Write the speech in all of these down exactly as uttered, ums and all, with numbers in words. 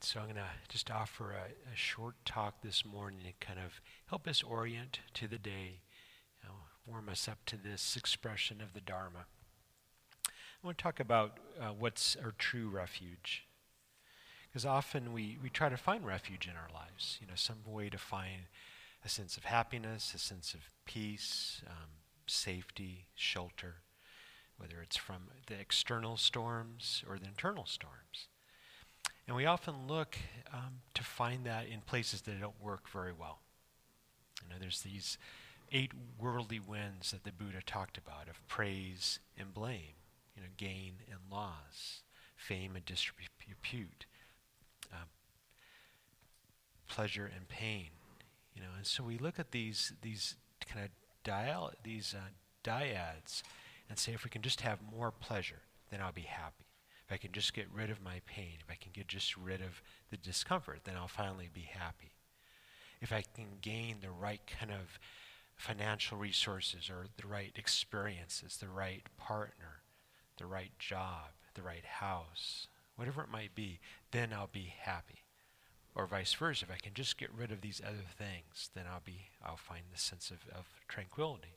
So I'm going to just offer a, a short talk this morning to kind of help us orient to the day, you know, warm us up to this expression of the Dharma. I want to talk about uh, what's our true refuge. Because often we, we try to find refuge in our lives, you know, some way to find a sense of happiness, a sense of peace, um, safety, shelter, whether it's from the external storms or the internal storms. And we often look um, to find that in places that don't work very well. You know, there's these eight worldly winds that the Buddha talked about of praise and blame, you know, gain and loss, fame and disrepute, uh, pleasure and pain. You know, and so we look at these these kind of dial these uh, dyads and say, if we can just have more pleasure, then I'll be happy. If I can just get rid of my pain, if I can get just rid of the discomfort, then I'll finally be happy. If I can gain the right kind of financial resources or the right experiences, the right partner, the right job, the right house, whatever it might be, then I'll be happy. Or vice versa, if I can just get rid of these other things, then I'll be I'll find the sense of, of tranquility.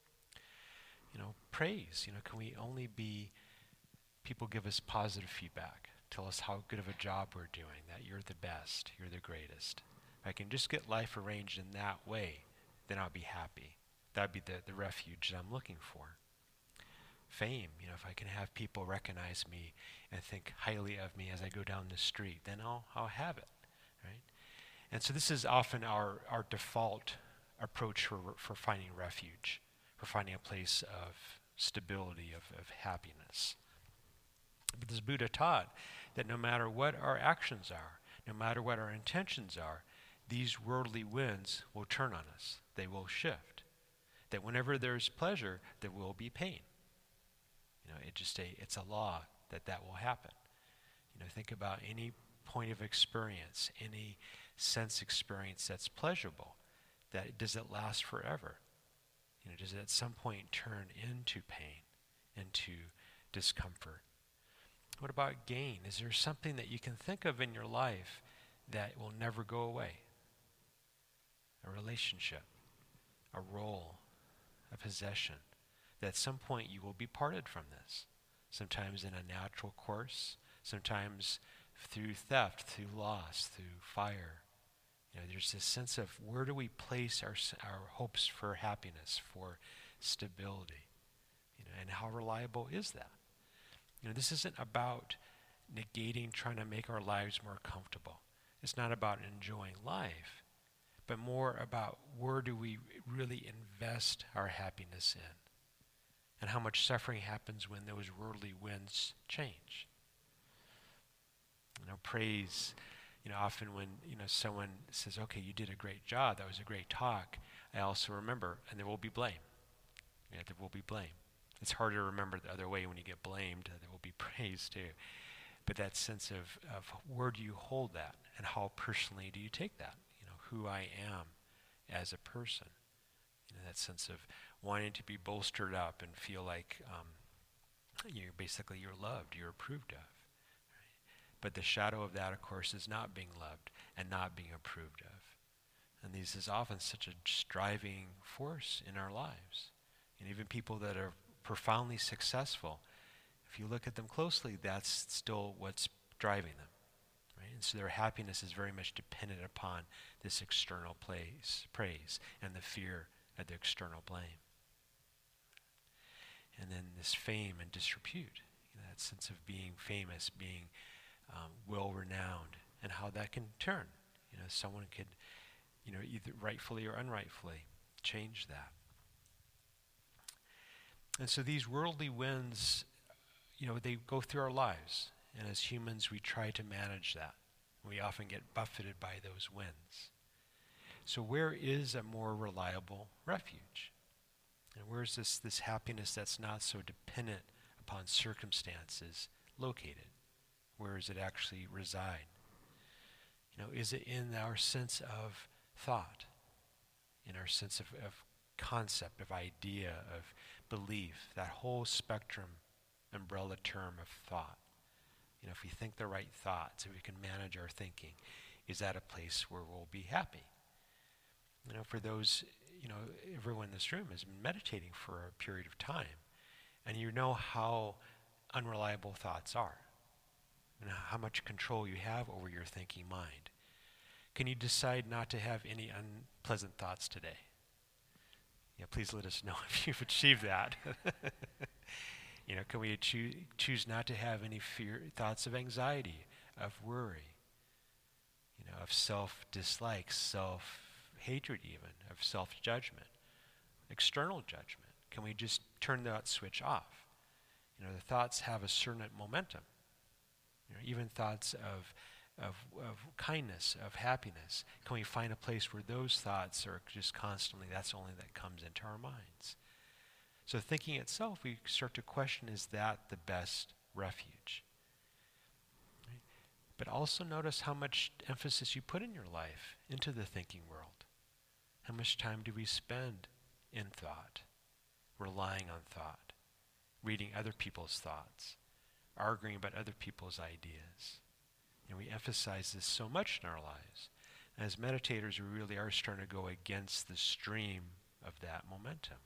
You know, praise, you know, can we only be people give us positive feedback, tell us how good of a job we're doing, that you're the best, you're the greatest. If I can just get life arranged in that way, then I'll be happy. That'd be the, the refuge that I'm looking for. Fame, you know, if I can have people recognize me and think highly of me as I go down the street, then I'll, I'll have it, right? And so this is often our, our default approach for, for finding refuge, for finding a place of stability, of, of happiness. But this Buddha taught that no matter what our actions are, no matter what our intentions are, these worldly winds will turn on us. They will shift. That whenever there's pleasure, there will be pain. You know, it just a, it's a law that that will happen. You know, think about any point of experience, any sense experience that's pleasurable. That does it last forever? You know, does it at some point turn into pain, into discomfort? What about gain? Is there something that you can think of in your life that will never go away? A relationship, a role, a possession, that at some point you will be parted from this. Sometimes in a natural course, sometimes through theft, through loss, through fire. You know, there's this sense of where do we place our our hopes for happiness, for stability, you know, and how reliable is that? You know, this isn't about negating, trying to make our lives more comfortable. It's not about enjoying life, but more about where do we really invest our happiness in, and how much suffering happens when those worldly winds change. You know, praise, you know, often when, you know, someone says, okay, you did a great job, that was a great talk, I also remember, and there will be blame. Yeah, there will be blame. It's harder to remember the other way when you get blamed. There will be praise too. But that sense of, of where do you hold that, and how personally do you take that? You know, who I am as a person. You know, that sense of wanting to be bolstered up and feel like um, you're basically you're loved, you're approved of. Right? But the shadow of that, of course, is not being loved and not being approved of. And this is often such a striving force in our lives. And even people that are profoundly successful, if you look at them closely, that's still what's driving them, right? And so their happiness is very much dependent upon this external praise, praise and the fear of the external blame. And then this fame and disrepute, you know, that sense of being famous, being um, well-renowned, and how that can turn. You know, someone could, you know, either rightfully or unrightfully change that. And so these worldly winds, you know, they go through our lives. And as humans, we try to manage that. We often get buffeted by those winds. So where is a more reliable refuge? And where is this, this happiness that's not so dependent upon circumstances located? Where does it actually reside? You know, is it in our sense of thought, in our sense of, of concept, of idea, of belief, that whole spectrum, umbrella term of thought? You know, if we think the right thoughts, if we can manage our thinking, is that a place where we'll be happy? You know, for those, you know, everyone in this room has been meditating for a period of time, and you know how unreliable thoughts are, and how much control you have over your thinking mind. Can you decide not to have any unpleasant thoughts today? Yeah, please let us know if you've achieved that. You know, can we choo- choose not to have any fear, thoughts of anxiety, of worry, you know, of self-dislike, self-hatred even, of self-judgment, external judgment? Can we just turn that switch off? You know, the thoughts have a certain momentum. You know, even thoughts of, of, of kindness, of happiness. Can we find a place where those thoughts are just constantly, that's only that comes into our minds? So thinking itself, we start to question, is that the best refuge? Right? But also notice how much emphasis you put in your life into the thinking world. How much time do we spend in thought, relying on thought, reading other people's thoughts, arguing about other people's ideas? And we emphasize this so much in our lives. As meditators, we really are starting to go against the stream of that momentum.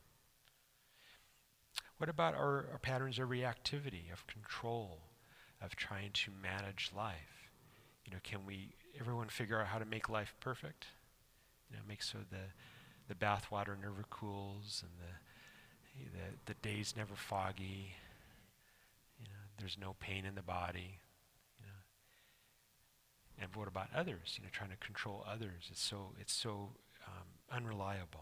What about our, our patterns of reactivity, of control, of trying to manage life? You know, can we, everyone figure out how to make life perfect? You know, make so the, the bathwater never cools and the, the, the day's never foggy. You know, there's no pain in the body. You know. And what about others? You know, trying to control others. It's so, it's so um, unreliable.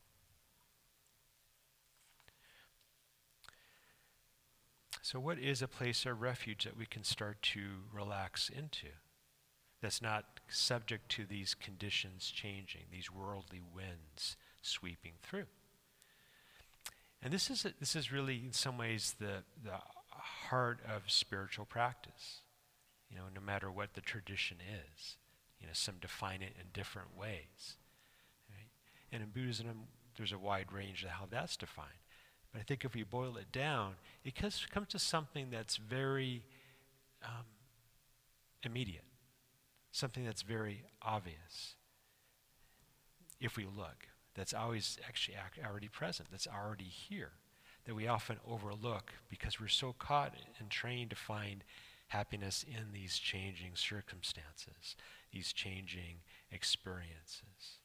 So what is a place of refuge that we can start to relax into, that's not subject to these conditions changing, these worldly winds sweeping through? And this is a, this is really in some ways the the heart of spiritual practice. You know, no matter what the tradition is, you know, some define it in different ways. Right? And in Buddhism, there's a wide range of how that's defined. But I think if we boil it down, it comes, comes to something that's very um, immediate, something that's very obvious. If we look, that's always actually ac- already present, that's already here, that we often overlook because we're so caught and trained to find happiness in these changing circumstances, these changing experiences.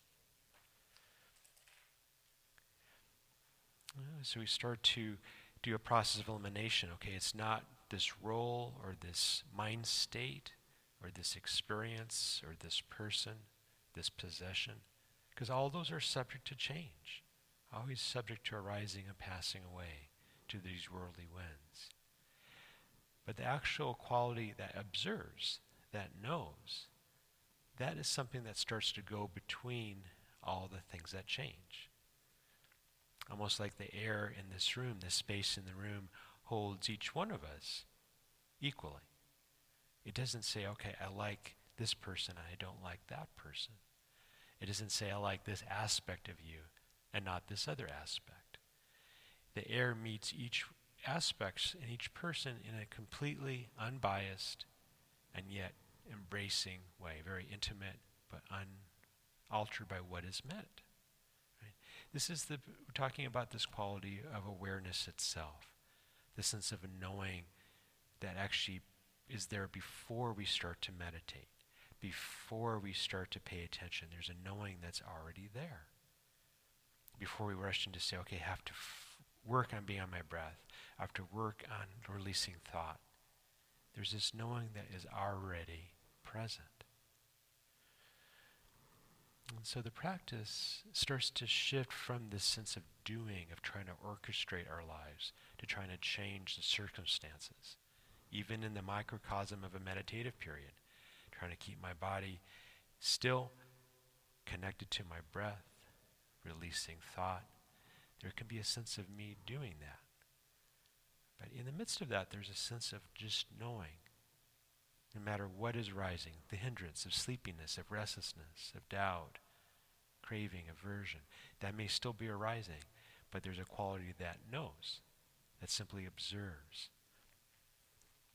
So we start to do a process of elimination. Okay, it's not this role or this mind state or this experience or this person, this possession, because all those are subject to change, always subject to arising and passing away to these worldly winds. But the actual quality that observes, that knows, that is something that starts to go between all the things that change. Almost like the air in this room, the space in the room holds each one of us equally. It doesn't say, okay, I like this person and I don't like that person. It doesn't say I like this aspect of you and not this other aspect. The air meets each aspect and each person in a completely unbiased and yet embracing way, very intimate but unaltered by what is meant. This is the, we're talking about this quality of awareness itself, the sense of knowing that actually is there before we start to meditate, before we start to pay attention. There's a knowing that's already there. Before we rush in to say, okay, I have to f- work on being on my breath, I have to work on releasing thought. There's this knowing that is already present. And so the practice starts to shift from this sense of doing, of trying to orchestrate our lives, to trying to change the circumstances, even in the microcosm of a meditative period, trying to keep my body still, connected to my breath, releasing thought. There can be a sense of me doing that. But in the midst of that, there's a sense of just knowing, no matter what is rising, the hindrance of sleepiness, of restlessness, of doubt, craving, aversion, that may still be arising, but there's a quality that knows, that simply observes.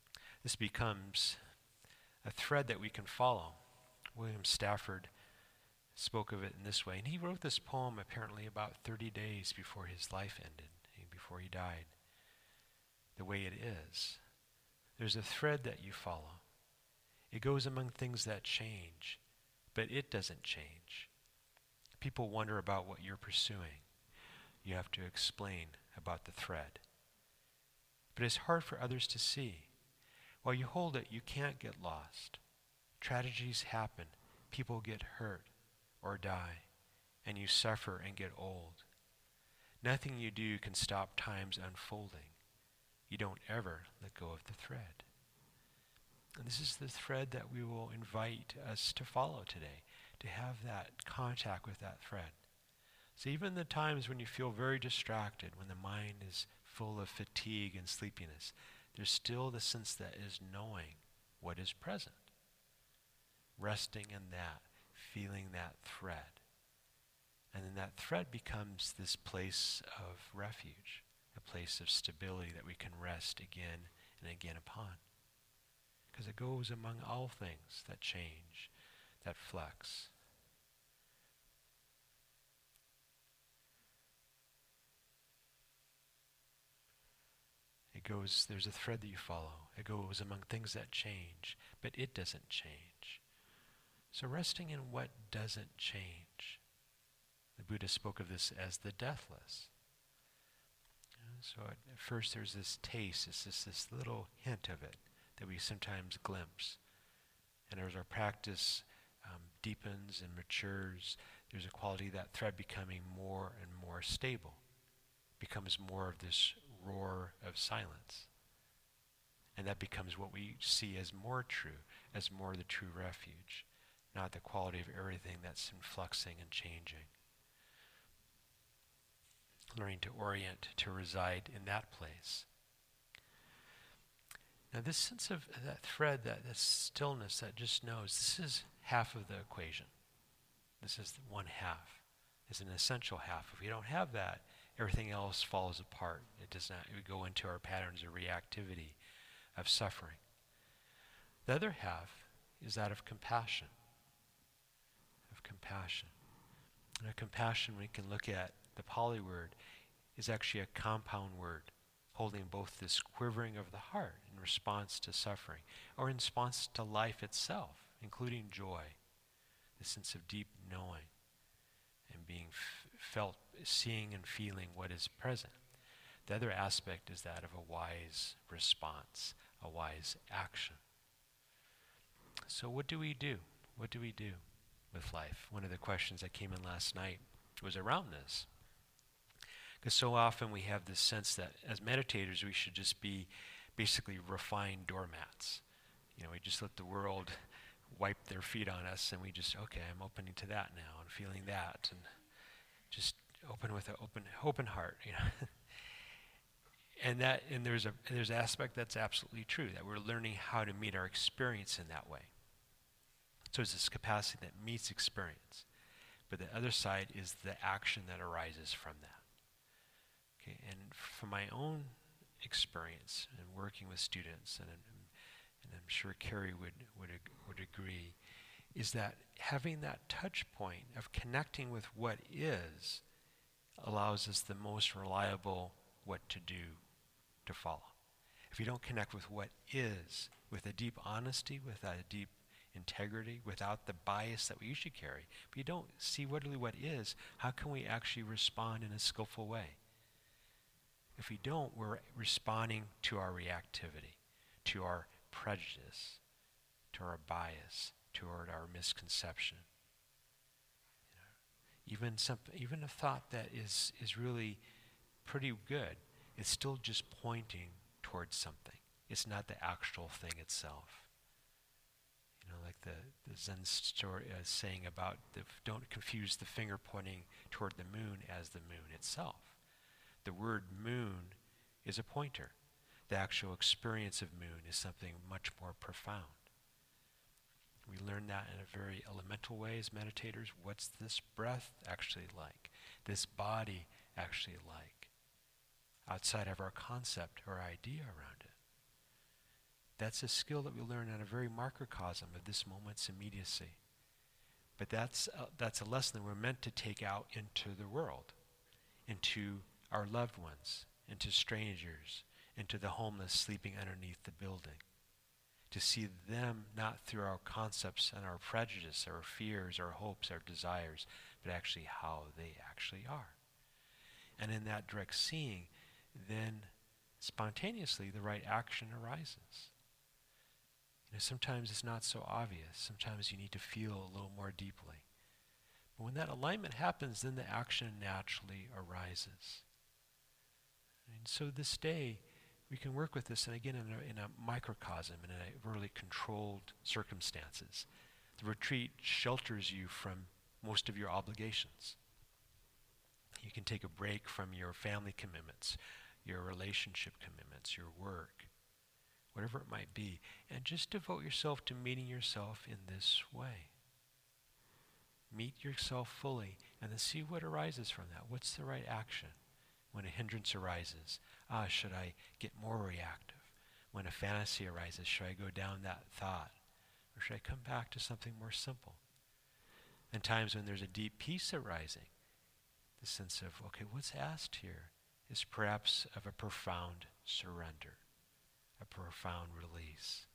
This becomes a thread that we can follow. William Stafford spoke of it in this way, and he wrote this poem apparently about thirty days before his life ended, before he died. The way it is. There's a thread that you follow. It goes among things that change, but it doesn't change. People wonder about what you're pursuing. You have to explain about the thread. But it's hard for others to see. While you hold it, you can't get lost. Tragedies happen. People get hurt or die, and you suffer and get old. Nothing you do can stop time's unfolding. You don't ever let go of the thread. And this is the thread that we will invite us to follow today, to have that contact with that thread. So even the times when you feel very distracted, when the mind is full of fatigue and sleepiness, there's still the sense that is knowing what is present. Resting in that, feeling that thread. And then that thread becomes this place of refuge, a place of stability that we can rest again and again upon. Because it goes among all things that change, that flex. It goes, there's a thread that you follow. It goes among things that change, but it doesn't change. So resting in what doesn't change. The Buddha spoke of this as the deathless. So at first there's this taste, it's just this little hint of it that we sometimes glimpse. And as our practice um, deepens and matures, there's a quality of that thread becoming more and more stable, becomes more of this roar of silence. And that becomes what we see as more true, as more the true refuge, not the quality of everything that's influxing and changing. Learning to orient, to reside in that place. Now this sense of that thread, that, that stillness that just knows, this is half of the equation. This is one half. It's an essential half. If we don't have that, everything else falls apart. It does not, we go into our patterns of reactivity, of suffering. The other half is that of compassion. Of compassion. And a compassion, we can look at the Pali word, is actually a compound word, holding both this quivering of the heart in response to suffering, or in response to life itself, including joy, the sense of deep knowing, and being f- felt, seeing and feeling what is present. The other aspect is that of a wise response, a wise action. So what do we do? What do we do with life? One of the questions that came in last night was around this. Because so often we have this sense that as meditators we should just be basically refined doormats. You know, we just let the world wipe their feet on us and we just, okay, I'm opening to that now and feeling that and just open with an open open heart, you know. and that and there's a there's an aspect that's absolutely true, that we're learning how to meet our experience in that way. So it's this capacity that meets experience. But the other side is the action that arises from that. Okay, and from my own experience in working with students, and, and I'm sure Carrie would, would, would agree, is that having that touch point of connecting with what is allows us the most reliable what to do to follow. If you don't connect with what is, with a deep honesty, with a deep integrity, without the bias that we usually carry, if you don't see what really what is, how can we actually respond in a skillful way? If we don't, we're responding to our reactivity, to our prejudice, to our bias, toward our misconception. You know, even some, even a thought that is, is really pretty good, it's still just pointing towards something. It's not the actual thing itself. You know, like the, the Zen story uh, saying about the, don't confuse the finger pointing toward the moon as the moon itself. The word moon is a pointer. The actual experience of moon is something much more profound. We learn that in a very elemental way as meditators. What's this breath actually like? This body actually like? Outside of our concept or idea around it. That's a skill that we learn in a very microcosm of this moment's immediacy. But that's a, that's a lesson that we're meant to take out into the world, into our loved ones, into strangers, into the homeless sleeping underneath the building. To see them not through our concepts and our prejudice, our fears, our hopes, our desires, but actually how they actually are. And in that direct seeing, then spontaneously the right action arises. You know, sometimes it's not so obvious. Sometimes you need to feel a little more deeply. But when that alignment happens, then the action naturally arises. And so this day, we can work with this, and again, in a, in a microcosm, in a really controlled circumstances. The retreat shelters you from most of your obligations. You can take a break from your family commitments, your relationship commitments, your work, whatever it might be, and just devote yourself to meeting yourself in this way. Meet yourself fully, and then see what arises from that. What's the right action? When a hindrance arises, ah, should I get more reactive? When a fantasy arises, should I go down that thought? Or should I come back to something more simple? And times when there's a deep peace arising, the sense of, okay, what's asked here is perhaps of a profound surrender, a profound release.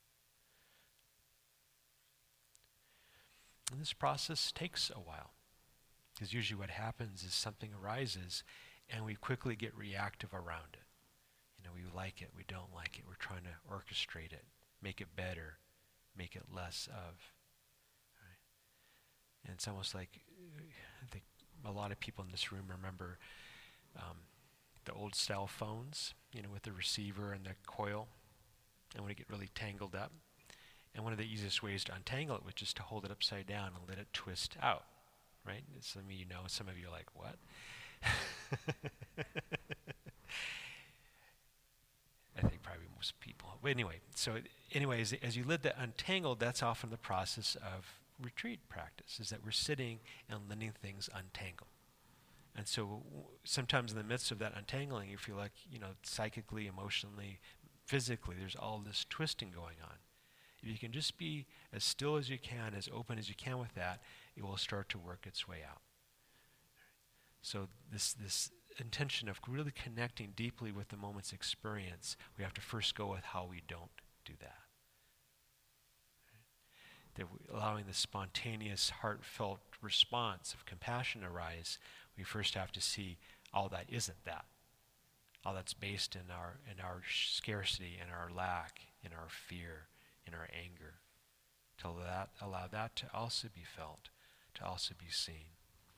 And this process takes a while, because usually what happens is something arises and we quickly get reactive around it. You know, we like it, we don't like it, we're trying to orchestrate it, make it better, make it less of. Right? And it's almost like, I think a lot of people in this room remember um, the old style phones, you know, with the receiver and the coil, and when it get really tangled up. And one of the easiest ways to untangle it was just to hold it upside down and let it twist out, right? Some of you know, some of you are like, what? I think probably most people. But anyway, so anyways, as you let that untangled, that's often the process of retreat practice, is that we're sitting and letting things untangle. And so w- sometimes in the midst of that untangling, you feel like, you know, psychically, emotionally, physically, there's all this twisting going on. If you can just be as still as you can, as open as you can with that, it will start to work its way out. So this this intention of really connecting deeply with the moment's experience, we have to first go with how we don't do that. That we, allowing the spontaneous, heartfelt response of compassion arise, we first have to see all that isn't that. All that's based in our in our scarcity, in our lack, in our fear, in our anger. To that, allow that to also be felt, to also be seen.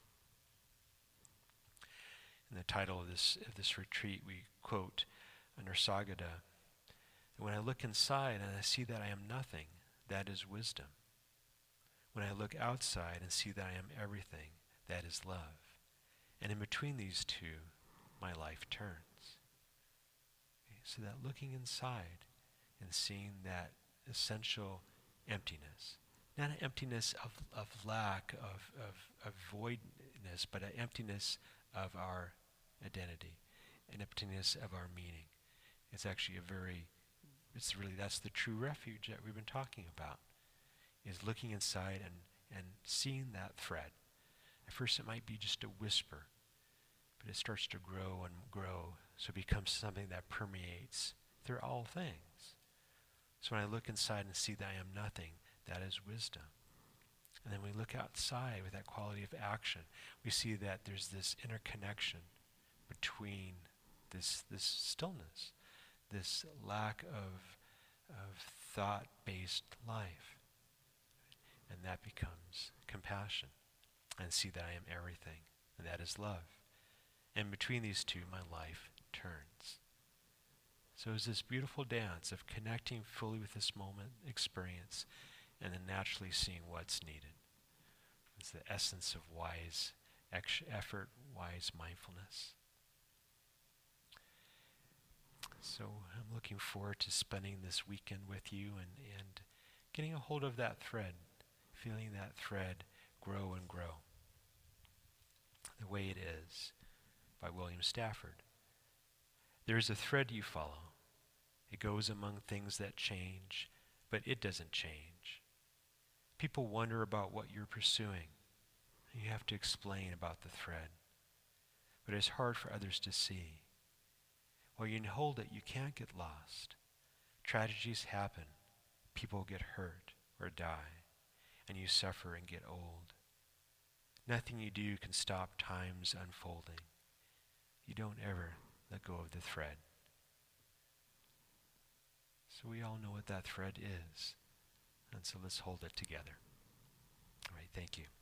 In the title of this of this retreat, we quote Nisargadatta, "When I look inside and I see that I am nothing, that is wisdom. When I look outside and see that I am everything, that is love. And in between these two, my life turns." Okay, so that looking inside and seeing that essential emptiness, not an emptiness of, of lack, of, of, of voidness, but an emptiness of our identity, an emptiness of our meaning. It's actually a very, it's really, that's the true refuge that we've been talking about, is looking inside and, and seeing that thread. At first it might be just a whisper, but it starts to grow and grow, so it becomes something that permeates through all things. So when I look inside and see that I am nothing, that is wisdom. And then we look outside with that quality of action. We see that there's this interconnection between this this stillness, this lack of of thought-based life. And that becomes compassion. And see that I am everything, and that is love. And between these two, my life turns. So it's this beautiful dance of connecting fully with this moment experience and then naturally seeing what's needed. It's the essence of wise ex- effort, wise mindfulness. So I'm looking forward to spending this weekend with you and, and getting a hold of that thread, feeling that thread grow and grow. The Way It Is by William Stafford. There is a thread you follow. It goes among things that change, but it doesn't change. People wonder about what you're pursuing. You have to explain about the thread. But it's hard for others to see. While you hold it, you can't get lost. Tragedies happen. People get hurt or die, and you suffer and get old. Nothing you do can stop time's unfolding. You don't ever let go of the thread. So we all know what that thread is. And so let's hold it together. All right, thank you.